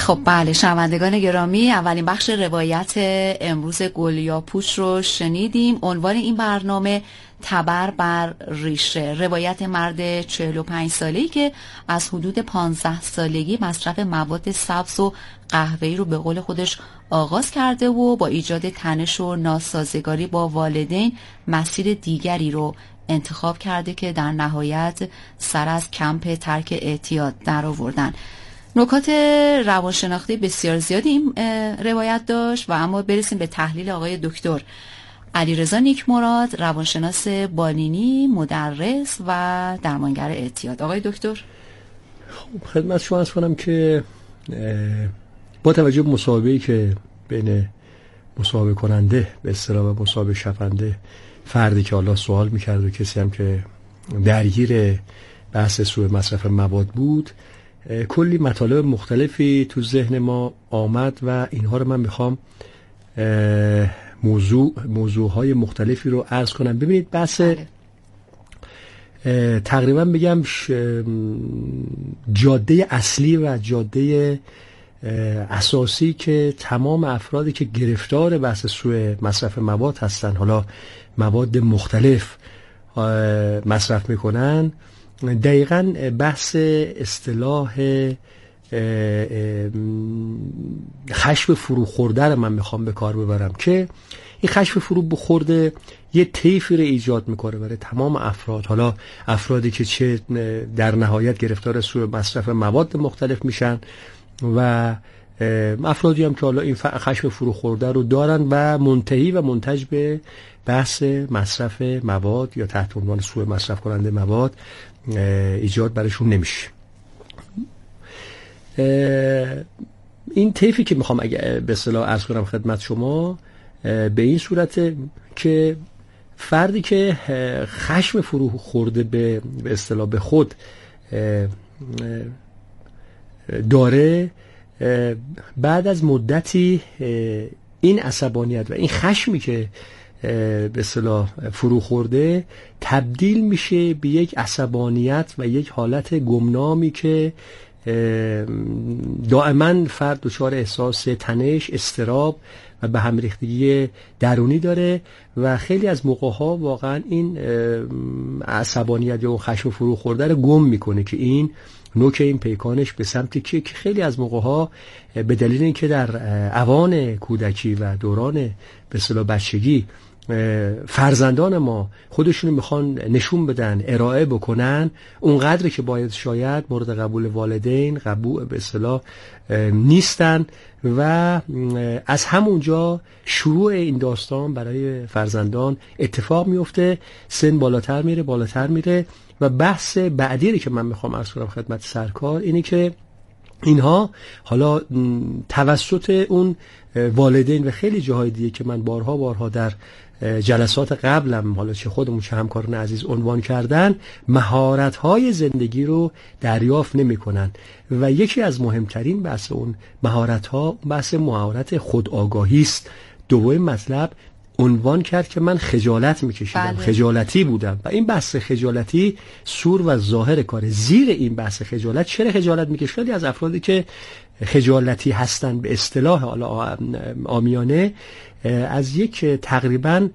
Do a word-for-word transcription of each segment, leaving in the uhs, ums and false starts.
خب بله شنوندگان گرامی، اولین بخش روایت امروز گلیاپوش رو شنیدیم. عنوان این برنامه تبر بر ریشه، روایت مرد چهل و پنج ساله‌ای که از حدود پانزده سالگی مصرف مواد سبز و قهوه‌ای رو به قول خودش آغاز کرده و با ایجاد تنش و ناسازگاری با والدین مسیر دیگری رو انتخاب کرده که در نهایت سر از کمپ ترک اعتیاد در آوردن. نکات روانشناختی بسیار زیادی این روایت داشت و اما برسیم به تحلیل آقای دکتر علیرضا نیکمراد، روانشناس بالینی، مدرس و درمانگر اعتیاد. آقای دکتر خب خدمت شما عرض کنم که با توجه به مسابقه‌ای که بین مسابقه کننده به اصطلاح و مسابقه شونده، فردی که حالا سوال می‌کرد و کسی هم که درگیر بحث سوء مصرف مواد بود، کلی مطالب مختلفی تو ذهن ما آمد و اینها رو من میخوام موضوع موضوعهای مختلفی رو عرض کنم. ببینید بحث تقریبا بگم جاده اصلی و جاده اساسی که تمام افرادی که گرفتار بحث سوء مصرف مواد هستن، حالا مواد مختلف مصرف میکنن، دقیقاً بحث اصطلاح خشم فرو خورده رو من میخوام به کار ببرم که این خشم فرو خورده یه طیفی رو ایجاد میکنه برای تمام افراد، حالا افرادی که چه در نهایت گرفتار سوء مصرف مواد مختلف میشن و افرادی هم که حالا این خشم فرو خورده رو دارن و منتهی و منتج به بحث مصرف مواد یا تحت عنوان سوء مصرف کننده مواد ایجاد برشون نمیشه. این طیفی که میخوام اگه به اصطلاح عرض کنم خدمت شما به این صورت که فردی که خشم فرو خورده به به اصطلاح به خود داره، بعد از مدتی این عصبانیت و این خشمی که به اصطلاح فرو خورده تبدیل میشه به یک عصبانیت و یک حالت گمنامی که دائما فرد دچار احساس تنش، اضطراب و به هم ریختگی درونی داره و خیلی از موقع‌ها واقعا این عصبانیت یا خشم فرو خورده رو گم میکنه که این نوک این پیکانش به سمت که خیلی از موقع‌ها به دلیل اینکه در اوان کودکی و دوران به اصطلاح بچگی فرزندان ما خودشونو میخوان نشون بدن، ارائه بکنن، اونقدر که باید شاید مورد قبول والدین قبول به اصطلاح نیستن و از همونجا شروع این داستان برای فرزندان اتفاق میفته. سن بالاتر میره بالاتر میره و بحث بعدی که من میخوام عرض کنم خدمت سرکار اینه که اینها حالا توسط اون والدین و خیلی جاهای دیگه که من بارها بارها در جلسات قبلم حالا چه خودمون چه همکاران عزیز عنوان کردن، مهارت‌های زندگی رو دریافت نمی‌کنن و یکی از مهمترین بحث اون مهارت‌ها بحث مهارت خودآگاهی است. دومین مطلب عنوان کرد که من خجالت میکشیدم، بله. خجالتی بودم و این بحث خجالتی سور و ظاهر کاره. زیر این بحث خجالت چرا خجالت میکشیدی از افرادی که خجالتی هستن به اصطلاح حالا عامیانه از یک تقریبا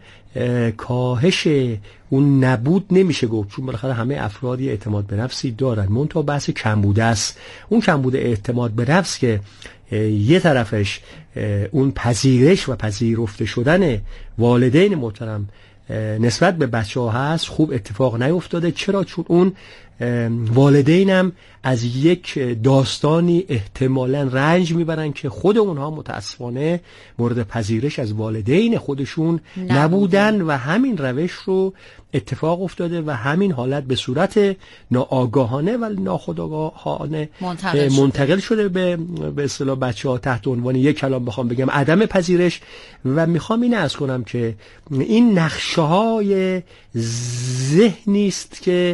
کاهش اون نبود نمیشه گفت، چون بالاخره همه افرادی اعتماد به نفسی دارن، منتها بحث کمبود است. اون کمبود اعتماد به نفس که یه طرفش اون پذیرش و پذیرفته شدن والدین محترم نسبت به بچه ها هست، خوب اتفاق نیفتاده. چرا؟ چون اون والدینم از یک داستانی احتمالاً رنج میبرن که خود اونها متاسفانه مورد پذیرش از والدین خودشون نبودن و همین روش رو اتفاق افتاده و همین حالت به صورت ناآگاهانه و ناخودآگاهانه منتقل, منتقل شده به به اصطلاح بچه‌ها تحت عنوان یک کلام بخوام بگم عدم پذیرش. و میخوام این عرض کنم که این نقشه‌های ذهنی است که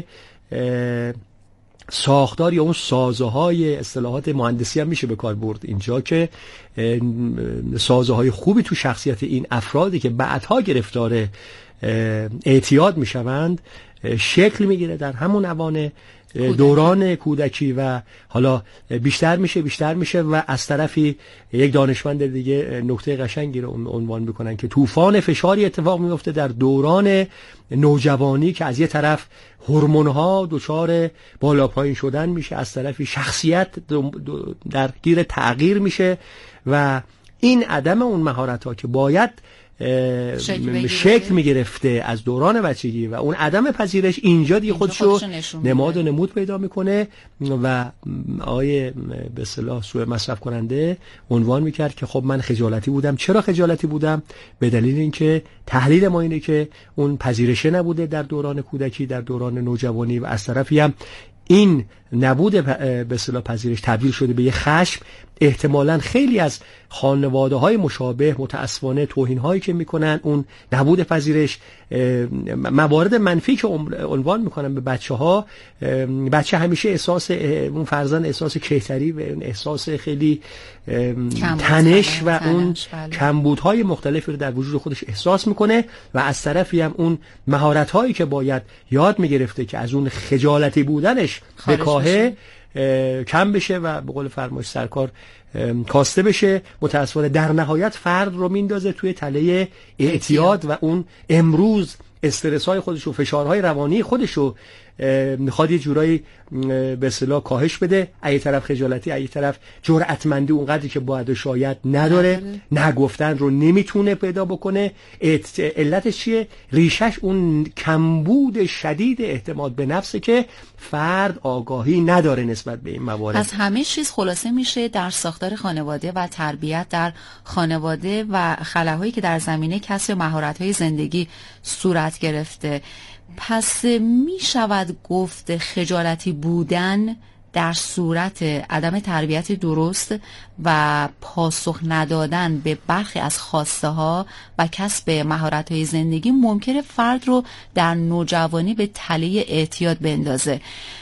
ساختار یا اون سازه‌های اصطلاحات مهندسی هم میشه به کار برد اینجا که سازه‌های خوبی تو شخصیت این افرادی که بعدها گرفتار اعتیاد میشوند شکل میگیره در همون اوان دوران کودکی و حالا بیشتر میشه بیشتر میشه و از طرفی یک دانشمند دیگه نکته قشنگی رو عنوان میکنن که طوفان فشاری اتفاق میفته در دوران نوجوانی که از یه طرف هورمون‌ها دچار بالا پایین شدن میشه، از طرفی شخصیت در گیر تغییر میشه و این عدم اون مهارت‌ها که باید شکل, شکل میگرفته از دوران بچگی و اون عدم پذیرش اینجا دیگه خودشو نماد و نمود پیدا میکنه و آیه به اصطلاح سوء مصرف کننده عنوان میکرد که خب من خجالتی بودم. چرا خجالتی بودم؟ به دلیل اینکه تحلیل ما اینه که اون پذیرشه نبوده در دوران کودکی، در دوران نوجوانی و از طرفی هم این نبود به اصطلاح پذیرش تبدیل شده به یه خشم. احتمالاً خیلی از خانواده‌های مشابه متأسفانه توهین‌هایی که میکنن اون نبود پذیرش، موارد منفی که عنوان میکنن به بچه‌ها، بچه همیشه احساس اون فرزند احساس کیتری و اون احساس خیلی تنش و اون کمبودهای مختلفی رو در وجود خودش احساس میکنه و از طرفی هم اون مهارت‌هایی که باید یاد میگرفته که از اون خجالتی بودنش به کاهه کم بشه و به قول فرمایش سرکار کاسته بشه، متاسفانه در نهایت فرد رو میندازه توی تله اعتیاد و اون امروز استرس‌های خودش و فشارهای روانی خودش رو میخواد یه جورایی به اصطلاح کاهش بده. از طرف خجالتی، از طرف جرأتمندی اونقدری که باید شاید نداره، نگفتن رو نمیتونه پیدا بکنه. علتش چیه؟ ریشش اون کمبود شدید اعتماد به نفسه که فرد آگاهی نداره نسبت به این موارد. از همه چیز خلاصه میشه در ساختار خانواده و تربیت در خانواده و خلاهایی که در زمینه کسب مهارت‌های زندگی صورت گرفته. پس می شود گفت خجالتی بودن در صورت عدم تربیت درست و پاسخ ندادن به برخی از خواسته ها و کسب مهارت های زندگی ممکنه فرد رو در نوجوانی به تله اعتیاد بندازه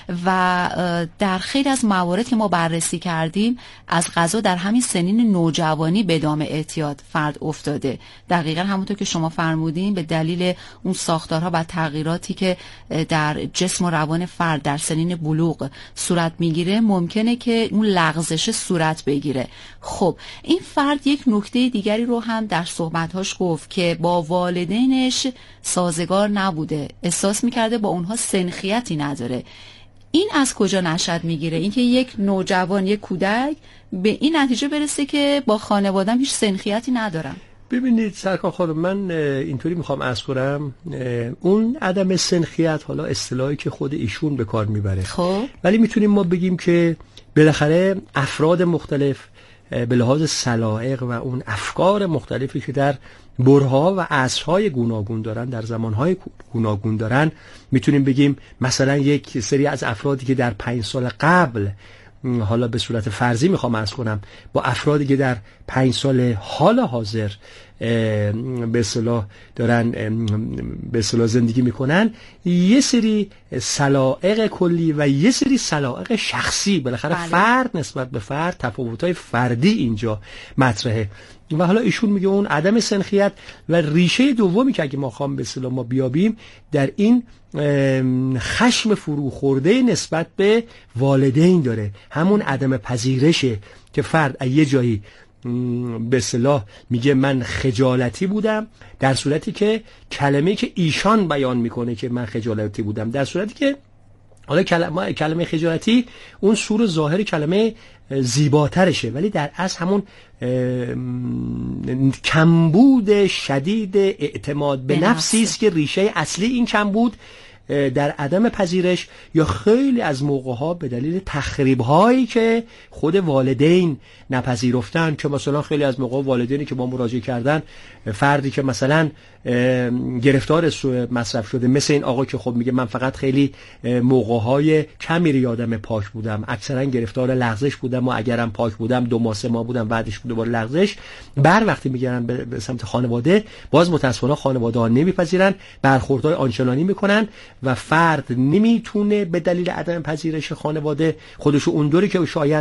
و در خیلی از موارد که ما بررسی کردیم از قضا در همین سنین نوجوانی به دام اعتیاد فرد افتاده. دقیقا همونطور که شما فرمودین به دلیل اون ساختارها و تغییراتی که در جسم و روان فرد در سنین بلوغ صورت میگیره ممکنه که اون لغزش صورت بگیره. خب این فرد یک نکته دیگری رو هم در صحبت‌هاش گفت که با والدینش سازگار نبوده، احساس میکرده با اونها سنخیتی نداره. این از کجا نشأت میگیره؟ اینکه یک نوجوان، یک کودک به این نتیجه برسه که با خانواده‌ام هیچ سنخیتی ندارم. ببینید سرکار خانم، من اینطوری میخوام عرض کنم اون عدم سنخیت حالا اصطلاحی که خود ایشون به کار میبره، خب ولی میتونیم ما بگیم که بالاخره افراد مختلف به لحاظ سلایق و اون افکار مختلفی که در برها و عصرهای گوناگون دارن، در زمانهای گوناگون دارن، میتونیم بگیم مثلا یک سری از افرادی که در پنج سال قبل، حالا به صورت فرضی میخوام عرض کنم، با افرادی که در پنج سال حال حاضر به اصطلاح دارن به اصطلاح زندگی میکنن، یه سری سلایق کلی و یه سری سلایق شخصی، بالاخره بله. فرد نسبت به فرد تفاوت‌های فردی اینجا مطرحه و حالا ایشون میگه اون عدم سنخیت و ریشه دومی که اگه ما خواهم به اصطلاح ما بیابیم در این خشم فرو خورده نسبت به والدین داره، همون عدم پذیرشه که فرد از یه جایی به اصطلاح میگه من خجالتی بودم، در صورتی که کلمه که ایشان بیان میکنه که من خجالتی بودم، در صورتی که حالا کلمه کلمه خجالتی اون سور ظاهر کلمه زیباترشه، ولی در اصل همون کمبود شدید اعتماد به نفسی است که ریشه اصلی این کمبود در عدم پذیرش یا خیلی از موقع‌ها به دلیل تخریب‌هایی که خود والدین نپذیرفتن، که مثلا خیلی از موقع والدینی که با مراجعه کردن فردی که مثلا گرفتار سوء مصرف شده، مثل این آقا که خب میگه من فقط خیلی موقع‌های کمی یادم پاک بودم، اکثرا گرفتار لغزش بودم و اگرم پاک بودم دو ماه سه ماه بودم بعدش دوباره لغزش، بر وقتی میگردن به سمت خانواده باز متأسفانه خانواده‌ها نمیپذیرن، برخوردهای آنچنانی میکنن و فرد نمیتونه به دلیل عدم پذیرش خانواده خودشو اونطوری که شاید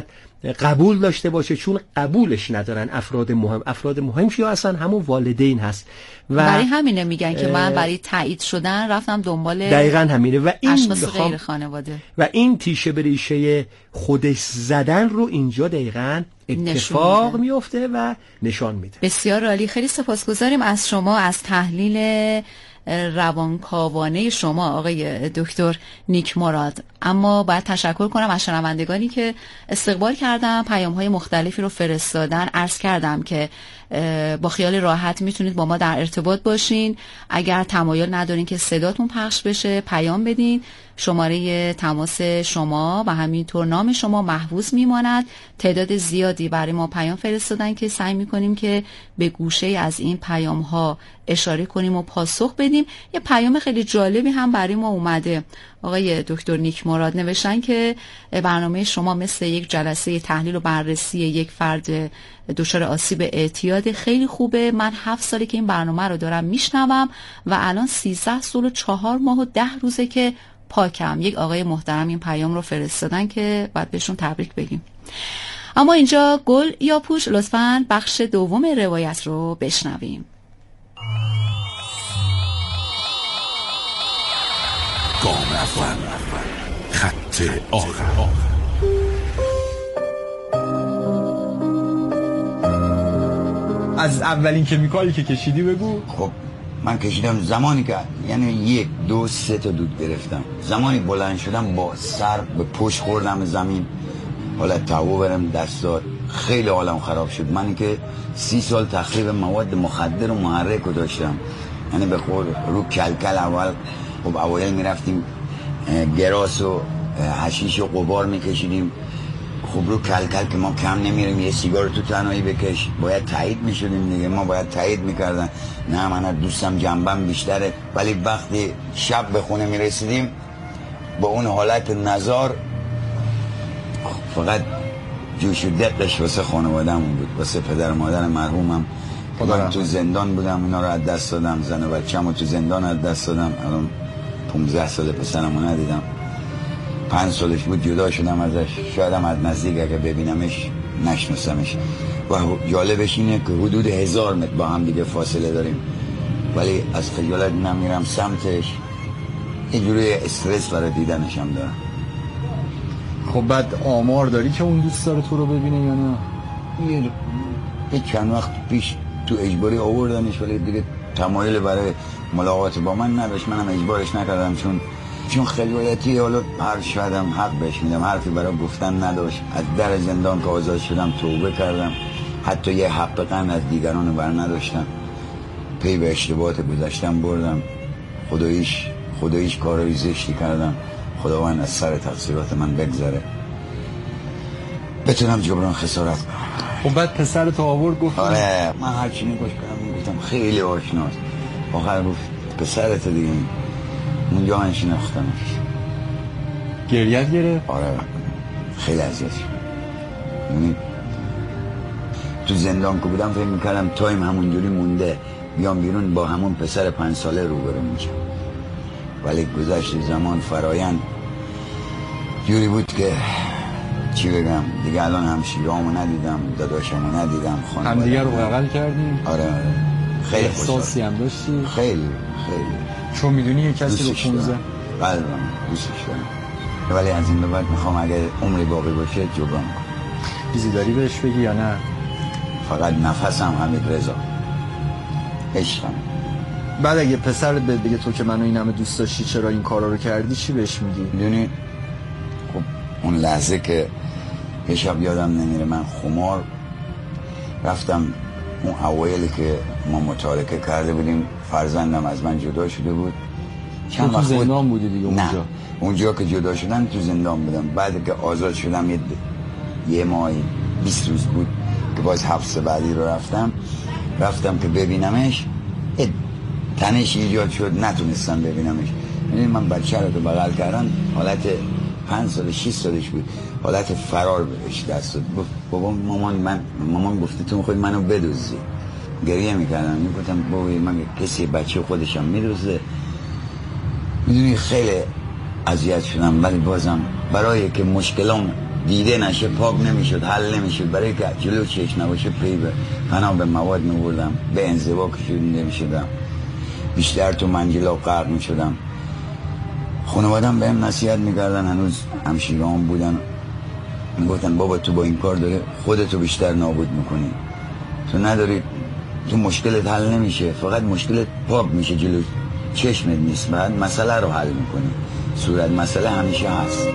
قبول داشته باشه، چون قبولش ندارن افراد مهم. افراد مهم کیا هستن؟ همون والدین هست و برای همینه میگن که من برای تایید شدن رفتم دنبال دقیقاً همینه و این اشخاص غیر خانواده و این تیشه به ریشه خودش زدن رو اینجا دقیقاً اتفاق میفته و نشان میده. بسیار عالی، خیلی سپاسگزاریم از شما، از تحلیل روانکاوانه شما آقای دکتر نیک مراد. اما باید تشکر کنم از شنوندگانی که استقبال کردن، پیام‌های مختلفی رو فرستادن. عرض کردم که با خیال راحت میتونید با ما در ارتباط باشین. اگر تمایل ندارین که صداتون پخش بشه پیام بدین، شماره تماس شما و همینطور نام شما محفوظ میماند. تعداد زیادی برای ما پیام فرستادن که سعی میکنیم که به گوشه از این پیام ها اشاره کنیم و پاسخ بدیم. یه پیام خیلی جالبی هم برای ما اومده. آقای دکتر نیک مراد نوشتن که برنامه شما مثل یک جلسه تحلیل و بررسی یک فرد دچار آسیب اعتیاد خیلی خوبه. من هفت ساله که این برنامه رو دارم میشنوم و الان سیزده سال و چهار ماه و ده روزه که پاکم. یک آقای محترم این پیام رو فرستادن که باید بهشون تبریک بگیم. اما اینجا گل یا پوش، لطفاً بخش دوم روایت رو بشنویم. گام اول، خط آخر. از اولین کمیکالی که کشیدی بگو. خب من کشیدم زمانی که یعنی یک دو سه تا دود گرفتم. زمانی بلند شدم با سر به پشت خوردم زمین، حالا تاو برم دست داد، خیلی حالم خراب شد. من که سی سال تخریب مواد مخدر و محرک رو داشتم، یعنی به خود رو کلکل اول خب اوایل میرفتیم گراس و حشیش و قبار میکشیدیم. خب رو کلکل که ما کم نمیریم، یه سیگار تو تنهایی بکش، باید تایید میشدیم دیگه. ما باید تایید میکردن، نه من دوستم جنبم بیشتره. ولی وقتی شب به خونه میرسیدیم با اون حالت نزار، فقط جوش و دقش واسه خانواده‌مون بود، واسه پدر و مادر مرحومم. من تو زندان بودم، اینا رو از دست دادم، زن و بچه‌مو تو زندان از دست دادم. الان پانزده سال پسرمو ندیدم، پنج سالش بود جدا شدم ازش. شاید هم از نزدیک اگه ببینمش نشناسمش. و جالبش اینه که حدود هزار متر با هم دیگه فاصله داریم، ولی از خجالت نمیرم سمتش. اینجوری استرس برای دیدنش هم دارم. خب بعد آمار داری که اون دوست داره تو رو ببینه یا نه؟ یه, یه چند وقت پیش تو اجباری آوردنش، ولی دیگه تمایل برای ملاقات با من نداشت. منم اجبارش نکردم، چون چون خجالتی. حالا هر شایدم حق بهش میدم، حرفی برای گفتن نداشت. از در زندان که آزاد شدم توبه کردم، حتی یه حق قند از دیگران بر نداشتم. پی به اشتباهات گذشتم بردم، خداییش خداییش کارای زشتی کردم. خداوند از سر تقصیرات من بگذره، بتونم جبران خسارت کنم. خب بعد پسر تو آورد گفت آره، من هر چی نگوش کنم گفتم خیلی آشناست. آخر گفت پسرت دیگه. اونجا من شناختمش. گریت گرفت؟ آره خیلی اذیت شد. یعنی تو زندان که بودم فکر میکردم تایم همونجوری مونده بیام بیرون با همون پسر پنج ساله روبرو میشم، ولی گذشت زمان فرایند جوری بود که چی بگم دیگه. الان همشیرامو ندیدم، داداشمو ندیدم، خانواده هم دیگه رو بغل کردیم. آره آره خیلی احساسی هم داشتی؟ خیلی خیلی. چون میدونی یه کسی رو پونزه قلبم دوستش دارم، ولی از این به بعد میخوام اگه عمری باقی باشه جبران کنم. چیزی داری بهش بگی یا نه؟ فقط نفسم حمید رضا، عشقم. بعد اگه پسرت بهت بگه تو که منو این همه دوست داشتی چرا این کارا رو کردی، چی بهش میگی؟ میدونی خب اون لحظه که یه شب یادم نمیره، من خمار رفتم. اون اوایلی که ما متارکه کرده بودیم، فرزندم از من جدا شده بود. چند تو زندان بودی دیگه اونجا؟ نه اونجا که جدا شدن تو زندان بودم. بعد که آزاد شدم یه, یه ماهی بیست روز بود که باز حبس بعدی رو رفتم رفتم که ببینمش. تنش ایجاد شد، نتونستم ببینمش. یعنی من بچه رو که بغل کردم، حالت پنج سال شش سالش بود، حالت فرار بهش دست داد. بابا مامان من مامان گفته تو خود منو بدوزی. گریه میکردم، میگفتم بابا من کسی بچه خودشم میدوزه. میدونی خیلی اذیت شدم، ولی بازم برای که مشکلام دیده نشه پاک نمیشد، حل نمیشد. برای که جلو چشم نباشه پی به پناه به مواد میبردم، به انزوا کشونده میشدم، بیشتر تو منجلا غرق میشدم. خانوادم بهم نصیحت میکردن، هنوز همشیرهام بودن، میگفتن بابا تو با این کار داره خودتو بیشتر نابود میکنی، تو نداری، تو مشکلت حل نمیشه، فقط مشکلت پاک میشه جلو چشمت نیست، بعد مسئله رو حل میکنی. صورت مسئله همیشه هست.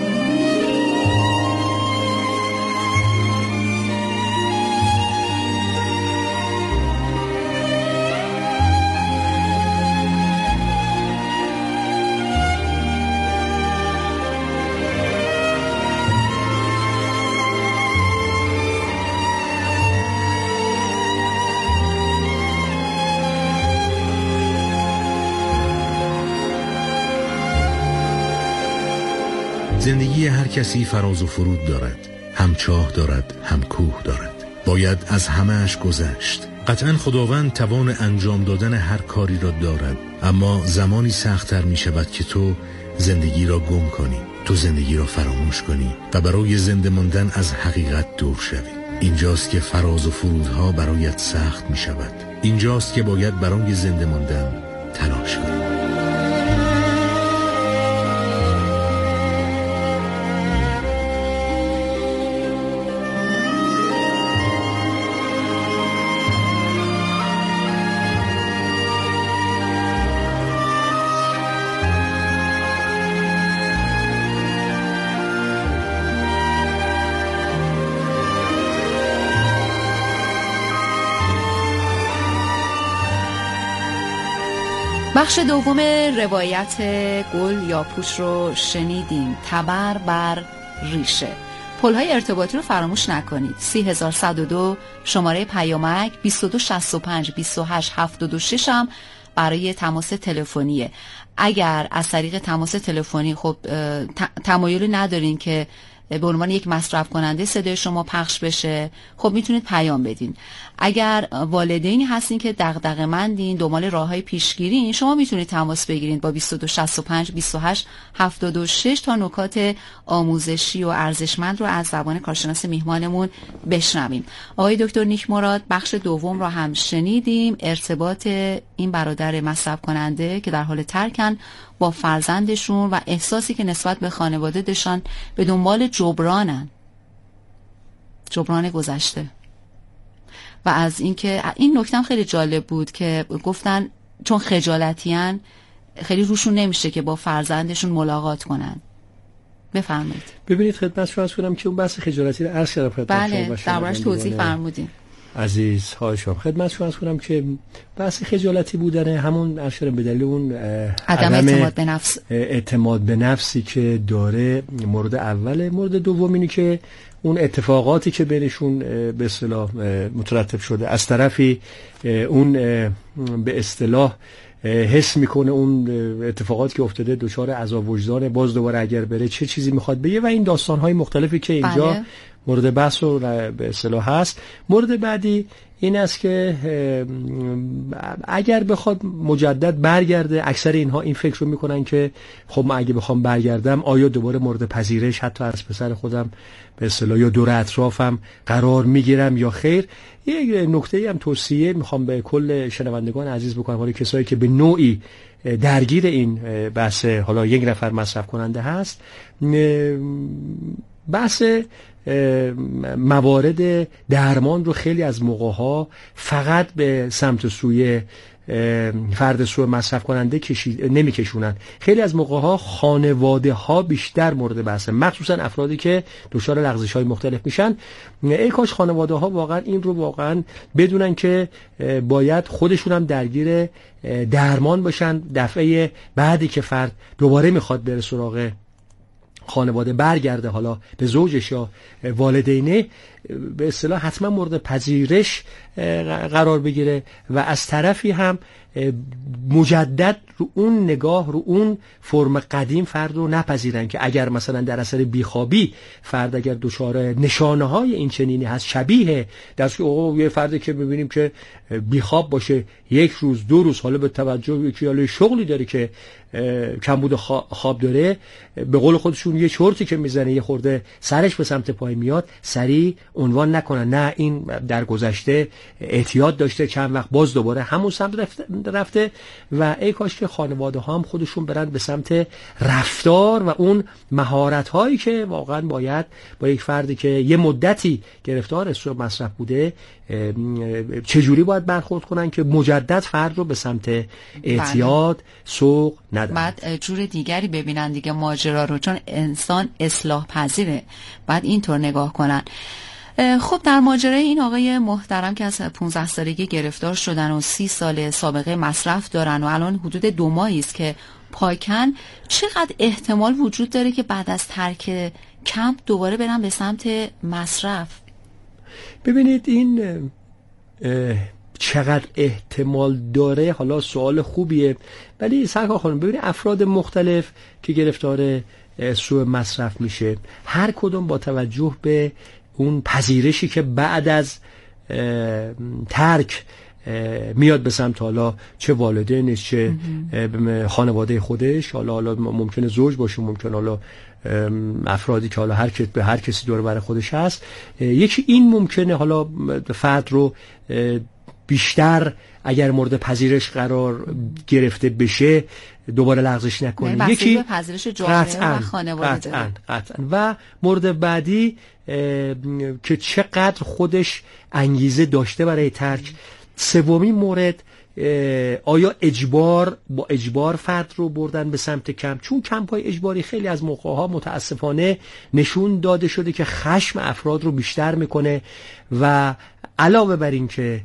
زندگی هر کسی فراز و فرود دارد، هم چاه دارد هم کوه دارد. باید از همه‌اش گذشت. قطعا خداوند توان انجام دادن هر کاری را دارد، اما زمانی سخت‌تر می شود که تو زندگی را گم کنی، تو زندگی را فراموش کنی و برای زنده ماندن از حقیقت دور شوی. اینجاست که فراز و فرودها برایت سخت می شود. اینجاست که باید برای زنده ماندن تلاش کنی. بخش دوم روایت گل یا پوش رو شنیدیم. تبر بر ریشه. پل‌های ارتباطی رو فراموش نکنید. سی هزار صد و دو شماره پیامک، بیست و دو شصت و پنج بیست و هشت هفتاد و شش هم برای تماس تلفنیه. اگر از طریق تماس تلفنی خب تمایلی ندارین که به عنوان یک مصرف کننده صدای شما پخش بشه، خب میتونید پیام بدین. اگر والدینی هستین که دغدغه‌مندین، دنبال راههای پیشگیری، شما میتونید تماس بگیرید با بیست و دو شصت و پنج بیست و هشت هفتاد و شش تا نکات آموزشی و ارزشمند رو از زبان کارشناس میهمانمون بشنویم. آقای دکتر نیک مراد، بخش دوم رو هم شنیدیم. ارتباط این برادر مصرف کننده که در حال ترکن با فرزندشون و احساسی که نسبت به خانواده داشتن به دنبال جبرانن، جبران گذشته. و از اینکه این نکته هم خیلی جالب بود که گفتن چون خجالتیان خیلی روشون نمیشه که با فرزندشون ملاقات کنن. بفرمایید. ببینید خدمت شما عرض کنم که اون بحث خجالتی رو عرض کردم خدمت بله، شما. دربارش توضیح فرمودین. عزیز های شما خدمت شما عرض کنم که بحث خجالتی بودن همون اشاره به دلیل اون عدم اعتماد به نفس اعتماد به نفسی که داره، مورد اول. مورد دوم اینه که اون اتفاقاتی که بینشون به اصطلاح مترتب شده، از طرفی اون به اصطلاح حس میکنه اون اتفاقاتی که افتاده دچار عذاب وجدان، باز دوباره اگر بره چه چیزی میخواد بگه و این داستانهای مختلفی که اینجا بله. مورد بحث و به اصطلاح هست. مورد بعدی این است که اگر بخواد مجدد برگرده، اکثر اینها این فکر رو میکنن که خب من اگه بخوام برگردم آیا دوباره مورد پذیرش حتی از پسر خودم به اصطلاح یا دور اطرافم قرار میگیرم یا خیر. یک نکته‌ای هم توصیه میخوام به کل شنوندگان عزیز بکنم، حالا کسایی که به نوعی درگیر این بحث حالا یک نفر مصرف کننده هست، بحث موارد درمان رو خیلی از موقع‌ها فقط به سمت سوی فرد سوء مصرف کننده کشید نمیکشونن. خیلی از موقع‌ها خانواده ها بیشتر مورد بحثن، مخصوصا افرادی که دچار لغزش‌های مختلف میشن. ای کاش خانواده ها واقعا این رو واقعا بدونن که باید خودشون هم درگیر درمان باشن. دفعه بعدی که فرد دوباره میخواد بره سراغ خانواده، برگرده حالا به زوجش یا والدینه، به اصطلاح حتما مورد پذیرش قرار بگیره و از طرفی هم مجدد رو اون نگاه، رو اون فرم قدیم فرد رو نپذیرن که اگر مثلا در اثر بیخوابی فرد اگر دچار نشانه های این چنینی هست، شبیه دست اوه یه فردی که ببینیم که بیخواب باشه یک روز دو روز، حالا به توجه یکی حالا شغلی داره که کمبود خواب داره، به قول خودشون یه چرتی که میزنه یه خورده سرش به سمت پای میاد، سریع عنوان نکنن نه این در گذشته اعتیاد داشته چند وقت باز دوباره همون سمت رفته. و ای کاش که خانواده ها هم خودشون برن به سمت رفتار و اون مهارت هایی که واقعا باید با یک فردی که یه مدتی گرفتار استرس مصرف بوده چجوری باید برخورد کنن که مجدد فرد رو به سمت اعتیاد سوق ندن. بعد جور دیگری ببینن دیگه ماجرا رو، چون انسان اصلاح پذیره، بعد اینطور نگاه کنن. خب در ماجرای این آقای محترم که از پانزده سالگی گرفتار شدن و سی سال سابقه مصرف دارن و الان حدود دو ماهی است که پاکن، چقدر احتمال وجود داره که بعد از ترک کمپ دوباره برن به سمت مصرف؟ ببینید این چقدر احتمال داره، حالا سوال خوبیه، ولی سرکار خانم ببینید افراد مختلف که گرفتار سوء مصرف میشه، هر کدوم با توجه به اون پذیرشی که بعد از ترک میاد به سمت حالا چه والدینش چه خانواده خودش، حالا حالا ممکنه زوج باشه، ممکنه حالا افرادی که حالا هر کس به هر کسی دور بر خودش هست، یکی این ممکنه حالا فرد رو بیشتر اگر مورد پذیرش قرار گرفته بشه دوباره لغزش نکنه، یکی به پذیرش جامعه و خانواده قطعاً قطعاً و مورد بعدی که چقدر خودش انگیزه داشته برای ترک، سومین مورد آیا اجبار با اجبار فرد رو بردن به سمت کمپ، چون کمپ های اجباری خیلی از موقع ها متاسفانه نشون داده شده که خشم افراد رو بیشتر میکنه و علاوه بر این که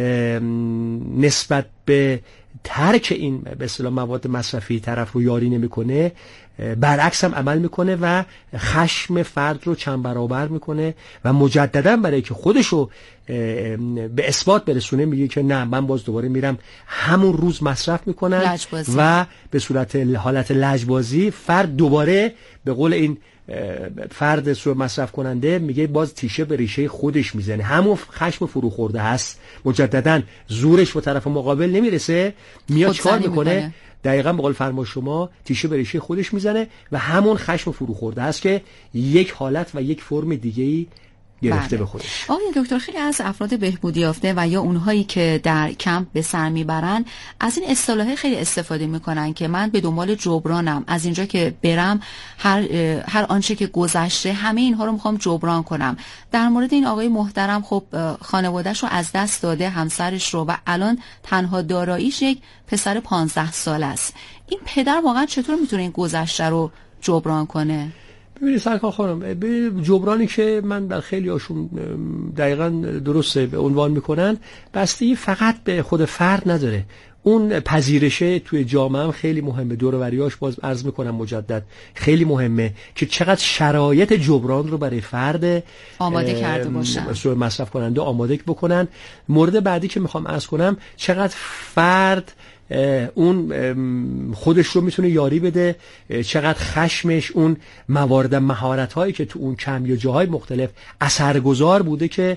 نسبت به ترک این به اصطلاح مواد مصرفی طرف رو یاری نمیکنه، برعکس هم عمل میکنه و خشم فرد رو چند برابر میکنه و مجددا برای که خودش رو به اثبات برسونه میگه که نه من باز دوباره میرم همون روز مصرف میکنن لجبازی. و به صورت حالت لجبازی فرد دوباره به قول این فرد سوء مصرف کننده میگه باز تیشه به ریشه خودش میزنه، همون خشم فرو خورده هست، مجددا زورش به طرف مقابل نمیرسه، میاد چیکار میکنه؟ میکنه دقیقاً به قول فرما شما تیشه به ریشه خودش میزنه و همون خشم فرو خورده است که یک حالت و یک فرم دیگه‌ای گرفته به خودش. آقای دکتر خیلی از افراد بهبودی یافته و یا اونهایی که در کمپ به سر میبرن از این اصطلاح خیلی استفاده میکنن که من به دنبال جبرانم، از اینجا که برم هر هر آنچه که گذشته همه اینها رو میخوام جبران کنم. در مورد این آقای محترم خب خانواده‌اش رو از دست داده، همسرش رو، و الان تنها داراییش یک پسر پانزده ساله است. این پدر واقعا چطور میتونه این گذشته رو جبران کنه؟ ببینید سرکار خانم، به جبرانی که من در خیلی هاشون دقیقاً درسته به عنوان میکنن بستگی فقط به خود فرد نداره، اون پذیرشه توی جامعه هم خیلی مهمه، دور و بریاش باز عرض میکنم مجدد خیلی مهمه که چقدر شرایط جبران رو برای فرد آماده کرده باشن، سوء مصرف کننده آماده بکنن. مورد بعدی که میخوام عرض کنم چقدر فرد اون خودش رو میتونه یاری بده، چقدر خشمش اون موارد مهارت هایی که تو اون کم یا جاهای مختلف اثرگذار بوده که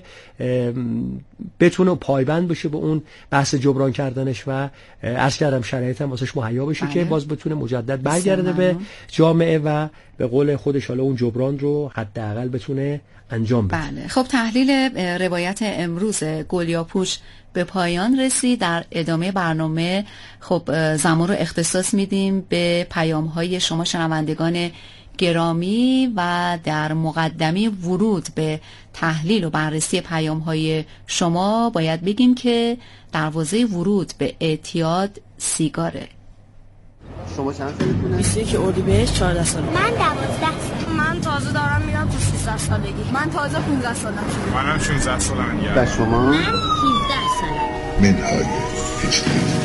بتونه پایبند بشه به اون بحث جبران کردنش و عرض کردم شرایط هم واسش مهیا بشه بله. که باز بتونه مجدد برگرده به جامعه و به قول خودش حالا اون جبران رو حداقل بتونه انجام بده. بله. خب تحلیل روایت امروز گلیاپوش به پایان رسید. در ادامه برنامه خب زمان رو اختصاص میدیم به پیام‌های شما شنوندگان گرامی و در مقدمه ورود به تحلیل و بررسی پیام‌های شما باید بگیم که دروازه ورود به اعتیاد سیگاره. شما چند سالتونه؟ بیست و یک اردیبهشت چهارده ساله. من دوازده سال. من تازه دارم میرم تو سیزده سالگی. من تازه پانزده سالم شده. منم شانزده سالم دیگه. و شما؟ من هفده سالم. منهای هجده.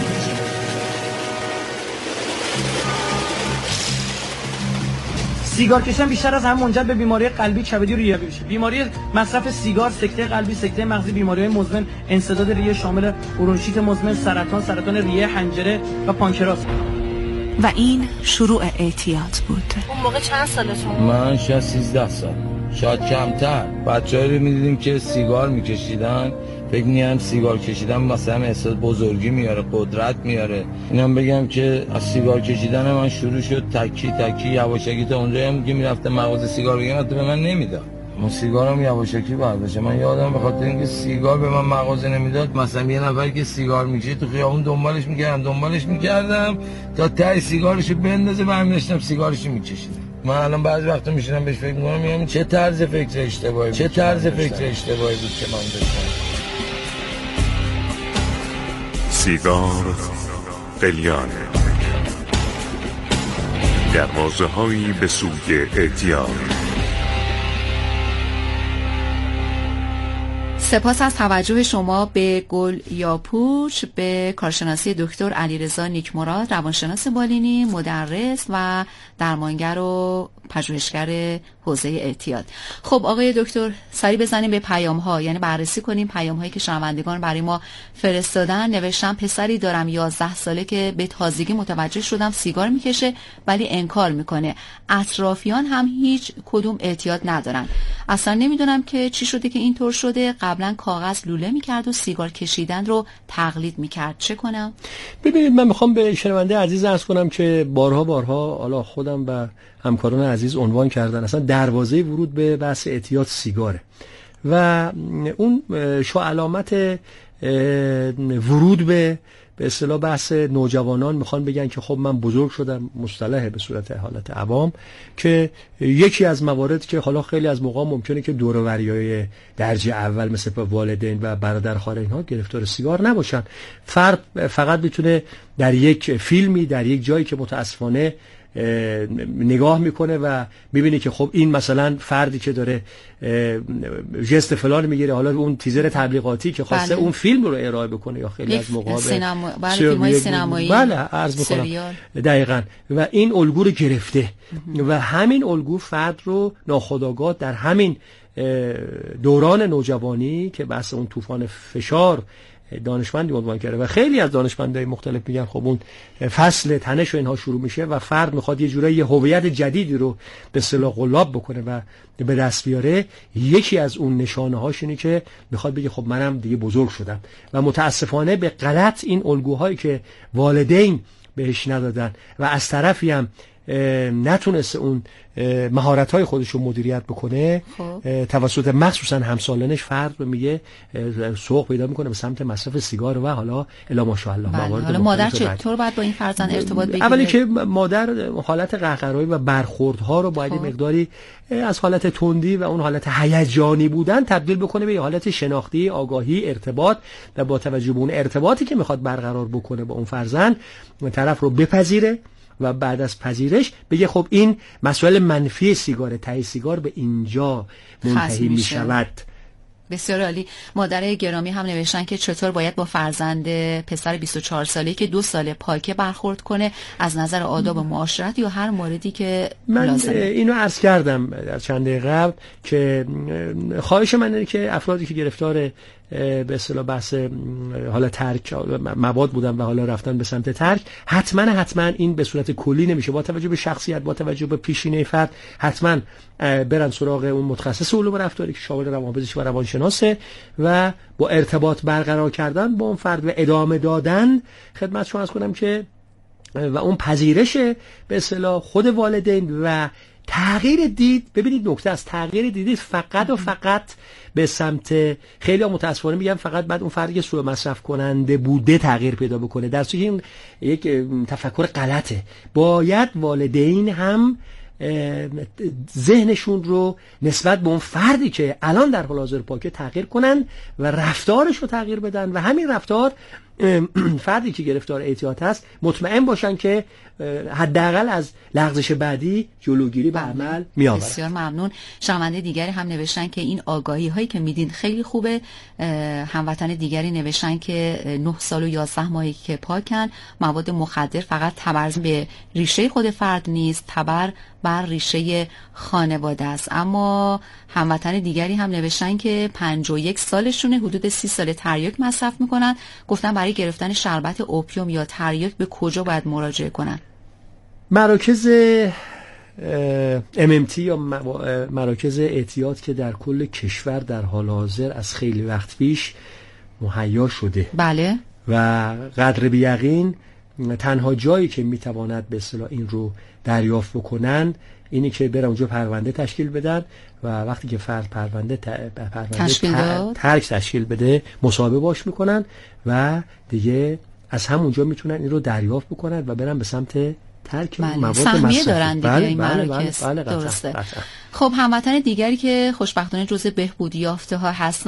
سیگار کشیدن بیشتر از همه منجر به بیماری قلبی، کبدی و ریوی میشه. بیماری مصرف سیگار، سکته قلبی، سکته مغزی، بیماری‌های مزمن، انسداد ریه شامل برونشیت مزمن، سرطان، سرطان ریه، حنجره و پانکراس. و این شروع اعتیاد بود. اون موقع چند سالتون؟ من شاید سیزده سال، شاید کمتر. بچه‌ها رو می‌دیدیم که سیگار می‌کشیدن، فکر می‌کردم سیگار کشیدن مثلا احساس بزرگی میاره، قدرت میاره. اینم بگم که از سیگار کشیدن من شروع شد، تکی تکی یواشکی تا اونجایی هم که میرفتم مغازه سیگار بگیرم حتی به من نمیداد. من سیگارم یواشکی برداشتم. من یادم به خاطر اینکه سیگار به من مغازه نمیداد، مثلا یه نفر که سیگار میکشه تو خیابون دنبالش میکردم دنبالش میکردم تا ته سیگارشو بندازه و همین داشتم سیگارشو میکشیدم. من الان بعضی وقتا میشینم بهش فکر میکنم، میگم چه طرز فکر اشتباهی چه طرز فکر اشتباهی بود که من داشتم. سیگار قلیان، دروازه هایی به سوی اعتیاد. سپاس از توجه شما به گل یا پوچ، به کارشناسی دکتر علیرضا نیکمراد، روانشناس بالینی، مدرس و درمانگر و پژوهشگر حوزه اعتیاد. خب آقای دکتر، سری بزنیم به پیام ها، یعنی بررسی کنیم پیام هایی که شنوندگان برای ما فرستادن. نوشتم پسری دارم یازده ساله که به تازگی متوجه شدم سیگار میکشه ولی انکار میکنه. اطرافیان هم هیچ کدوم اعتیاد ندارن. اصلا نمیدونم که چی شده که اینطور شده. قبلا کاغذ لوله میکرد و سیگار کشیدن رو تقلید میکرد. چه کنم؟ ببینید، من میخوام به شنونده عزیز عرض کنم که بارها بارها حالا خودم و همکاران عزیز عنوان کردن، اصلا دروازه ورود به بحث اعتیاد سیگاره و اون شو علامت ورود به به اصطلاح بحث نوجوانان میخوان بگن که خب من بزرگ شدم، مصطلحه به صورت حالت عوام، که یکی از موارد که حالا خیلی از موقع ممکنه که دور و بریای درجه اول مثل والدین و برادر خواهر اینها گرفتار سیگار نباشن. فرد فقط میتونه در یک فیلمی، در یک جایی که متاسفانه نگاه میکنه و میبینه که خب این مثلا فردی که داره جست فلان میگیره، حالا اون تیزر تبلیغاتی که خواسته بله. اون فیلم رو ارائه بکنه، یا خیلی از موقع سینما، بله فیلم‌های سینمایی، بله عرض میکنم دقیقاً، و این الگو رو گرفته و همین الگو فرد رو ناخودآگاه در همین دوران نوجوانی که بحث اون طوفان فشار دانشمندی عنوان کرده و خیلی از دانشمندای مختلف میگن خب اون فصل تنش و اینها شروع میشه و فرد میخواد یه جورایی یه هویت جدیدی رو به اصطلاح قلاب بکنه و به دست بیاره. یکی از اون نشانه هاش اینه که میخواد بگه خب منم دیگه بزرگ شدم و متاسفانه به غلط این الگوهایی که والدین بهش ندادن و از طرفی هم نتونسته اون مهارت‌های خودش رو مدیریت بکنه خب. توسط مخصوصا همسالانش فرد رو میگه سوق پیدا میکنه به سمت مصرف سیگار و حالا الا ماشاءالله. حالا مادر چطور باید با این فرزند ارتباط بگیره؟ اولی که مادر حالت قهقرایی و برخوردها رو باید خب. مقداری از حالت تندی و اون حالت هیجانی بودن تبدیل بکنه به حالت شناختی، آگاهی، ارتباط و با توجه به اون ارتباطی که میخواد برقرار بکنه با اون فرزند، طرف رو بپذیره و بعد از پذیرش بگه خب این مسئله منفی سیگار، ته سیگار به اینجا منتهی می شود. بسیار عالی. مادر گرامی هم نوشتن که چطور باید با فرزند پسر بیست و چهار ساله‌ای که دو ساله پاکه برخورد کنه از نظر آداب معاشرت یا هر موردی که من لازمه. اینو عرض کردم در چند دقیقه قبل که خواهش من اینه که افرادی که گرفتار به اصطلاح بحث حالا ترک مواد بودن و حالا رفتن به سمت ترک، حتما حتما این به صورت کلی نمیشه، با توجه به شخصیت، با توجه به پیشینه فرد حتما برن سراغ اون متخصص علوم رفتاری که شامل روانپزشک و روانشناسه و با ارتباط برقرار کردن با اون فرد و ادامه دادن خدمت شما عرض کنم که و اون پذیرش به اصطلاح خود والدین و تغییر دید. ببینید نکته از تغییر دید فقط و فقط به سمت خیلی ها متاسفانه میگم فقط بعد اون فردی که سوء مصرف کننده بوده تغییر پیدا بکنه، در صورتی این یک تفکر غلطه. باید والدین هم ذهنشون رو نسبت به اون فردی که الان در حال حاضر پاکه تغییر کنن و رفتارش رو تغییر بدن و همین رفتار فردی که گرفتار اعتیاد هست مطمئن باشن که حداقل از لغزش بعدی جلوگیری به عمل می آورد. بسیار ممنون. شنونده دیگری هم نوشتن که این آگاهی هایی که میدین خیلی خوبه. هموطن دیگری نوشتن که نه سال و یازده ماهی که پاکن، مواد مخدر فقط تبر به ریشه خود فرد نیست، تبر بر ریشه خانواده است. اما هموطن دیگری هم نوشتن که پنجاه و یک سالشونه، حدود سی سال تریاک مصرف میکنن. گفتن برای گرفتن شربت اوپیوم یا تریاک به کجا باید مراجعه کنن؟ مراکز ام ام تی یا مراکز اعتیاد که در کل کشور در حال حاضر از خیلی وقت پیش مهیا شده. بله. و قدر بیقین تنها جایی که میتواند به اصطلاح این رو دریافت بکنند اینی که برن اونجا پرونده تشکیل بدن و وقتی که فرد پرونده پرونده تشکیل داد ترک تشکیل بده مصاحبه باش میکنن و دیگه از همونجا میتونن این رو دریافت بکنن و برن به سمت ترک بله. مواد سهمیه مصرفی. دارن دیگه بله این بله مراکز. بله بله درسته. قطعا. خب هموطن دیگری که خوشبختانه جزء بهبودی یافته ها هستن